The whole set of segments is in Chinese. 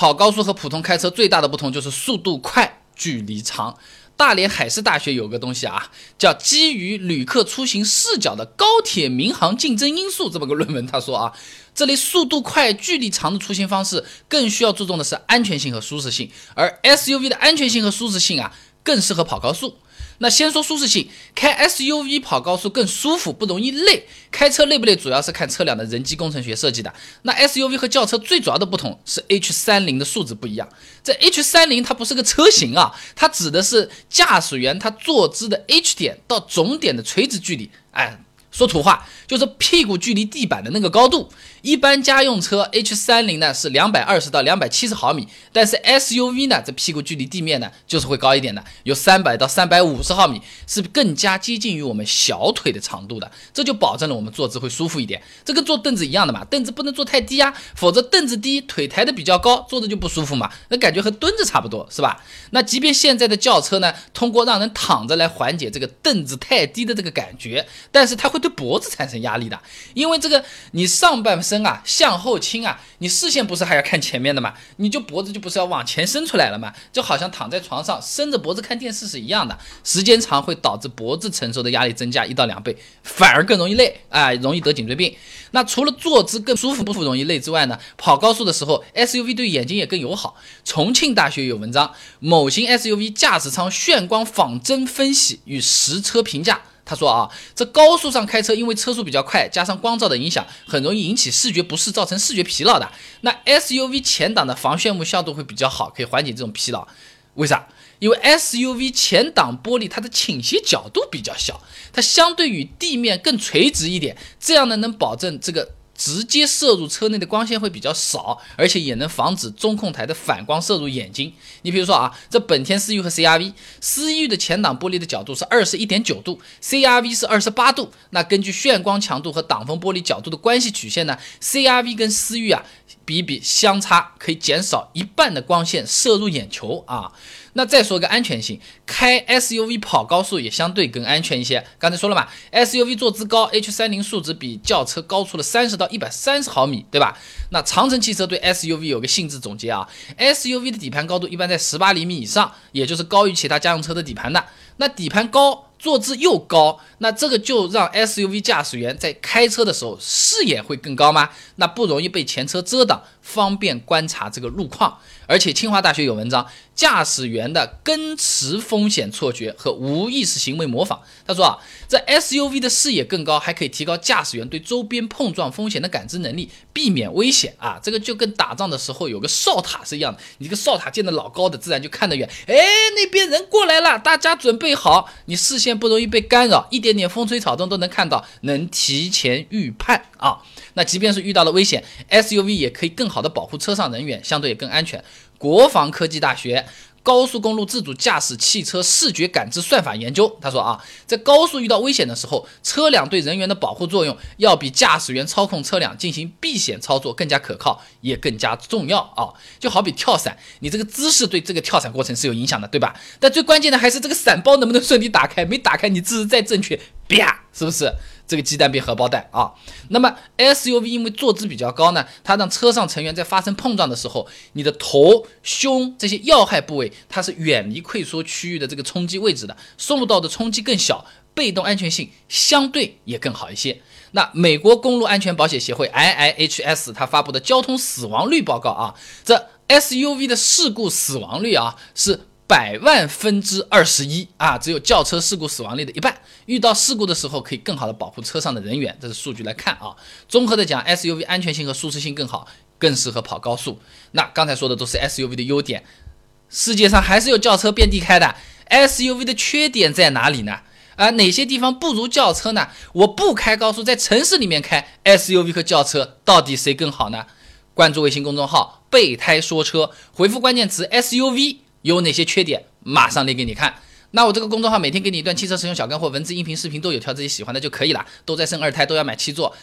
跑高速和普通开车最大的不同就是速度快，距离长。大连海事大学有个东西啊，叫基于旅客出行视角的高铁民航竞争因素这么个论文。他说啊，这类速度快、距离长的出行方式更需要注重的是安全性和舒适性，而 SUV 的安全性和舒适性啊，更适合跑高速。那先说舒适性，开 SUV 跑高速更舒服，不容易累。开车累不累主要是看车辆的人机工程学设计的。那 SUV 和轿车最主要的不同是 H30 的数值不一样。这 H30 它不是个车型啊，它指的是驾驶员他坐姿的 H 点到总点的垂直距离。说土话就是屁股距离地板的那个高度。一般家用车 H30 呢是220到270毫米，但是 SUV 呢这屁股距离地面呢就是会高一点的，有300到350毫米，是更加接近于我们小腿的长度的，这就保证了我们坐姿会舒服一点。这跟坐凳子一样的嘛，凳子不能坐太低啊，否则凳子低腿抬得比较高，坐着就不舒服嘛，那感觉和蹲着差不多是吧？那即便现在的轿车呢，通过让人躺着来缓解这个凳子太低的这个感觉，但是它会对脖子产生压力的，因为这个你上半身啊向后倾啊，你视线不是还要看前面的嘛，你就脖子就不是要往前伸出来了嘛，就好像躺在床上伸着脖子看电视是一样的，时间长会导致脖子承受的压力增加1到2倍，反而更容易累容易得颈椎病。那除了坐姿更舒服不容易累之外呢，跑高速的时候 SUV 对眼睛也更友好。重庆大学有文章，某型 SUV 驾驶舱眩光仿真分析与实车评价。他说啊，这高速上开车，因为车速比较快，加上光照的影响，很容易引起视觉不适，造成视觉疲劳的。那 SUV 前挡的防眩目效度会比较好，可以缓解这种疲劳。为啥？因为 SUV 前挡玻璃它的倾斜角度比较小，它相对于地面更垂直一点，这样呢能保证这个直接射入车内的光线会比较少，而且也能防止中控台的反光射入眼睛。你比如说啊，这本田思域和 CR-V， 思域的前挡玻璃的角度是 21.9 度， CR-V 是28度。那根据眩光强度和挡风玻璃角度的关系曲线呢， CR-V 跟思域啊比相差，可以减少1半的光线射入眼球啊。那再说个安全性，开 SUV 跑高速也相对更安全一些。刚才说了嘛， SUV 坐姿高， H30 数值比轿车高出了30到130毫米，对吧？那长城汽车对 SUV 有个性质总结啊， SUV 的底盘高度一般在18厘米以上，也就是高于其他家用车的底盘的。那底盘高，坐姿又高，那这个就让 SUV 驾驶员在开车的时候视野会更高吗？那不容易被前车遮挡，方便观察这个路况。而且清华大学有文章，驾驶员的跟驰风险错觉和无意识行为模仿。他说啊，这 SUV 的视野更高，还可以提高驾驶员对周边碰撞风险的感知能力，避免危险啊。这个就跟打仗的时候有个哨塔是一样的，你这个哨塔建的老高的，自然就看得远。那边人过来了，大家准备好，你视线不容易被干扰，一点点风吹草动都能看到，能提前预判啊。那即便是遇到了危险， SUV 也可以更好的保护车上人员，相对也更安全。国防科技大学高速公路自主驾驶汽车视觉感知算法研究，他说啊，在高速遇到危险的时候，车辆对人员的保护作用要比驾驶员操控车辆进行避险操作更加可靠，也更加重要啊。就好比跳伞，你这个姿势对这个跳伞过程是有影响的，对吧？但最关键的还是这个伞包能不能顺利打开，没打开你姿势再正确，啪，是不是这个鸡蛋变荷包蛋啊？那么 SUV 因为坐姿比较高呢，它让车上成员在发生碰撞的时候，你的头、胸这些要害部位，它是远离溃缩区域的这个冲击位置的，受到的冲击更小，被动安全性相对也更好一些。那美国公路安全保险协会 IIHS 它发布的交通死亡率报告啊，这 SUV 的事故死亡率啊是100万分之21啊，只有轿车事故死亡率的1半。遇到事故的时候，可以更好的保护车上的人员，这是数据来看啊。综合的讲 ，SUV 安全性和舒适性更好，更适合跑高速。那刚才说的都是 SUV 的优点，世界上还是有轿车遍地开的。SUV 的缺点在哪里呢？哪些地方不如轿车呢？我不开高速，在城市里面开 SUV 和轿车，到底谁更好呢？关注微信公众号备胎说车，回复关键词 SUV。有哪些缺点马上列给你看。那我这个公众号每天给你一段汽车使用小干货，文字、音频、视频都有，挑自己喜欢的就可以了。都在生2胎，都要买7座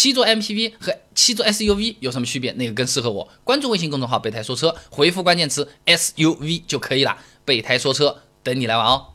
MPV 和7座 SUV 有什么区别？哪个更适合我？关注微信公众号备胎说车，回复关键词 SUV 就可以了。备胎说车，等你来玩哦。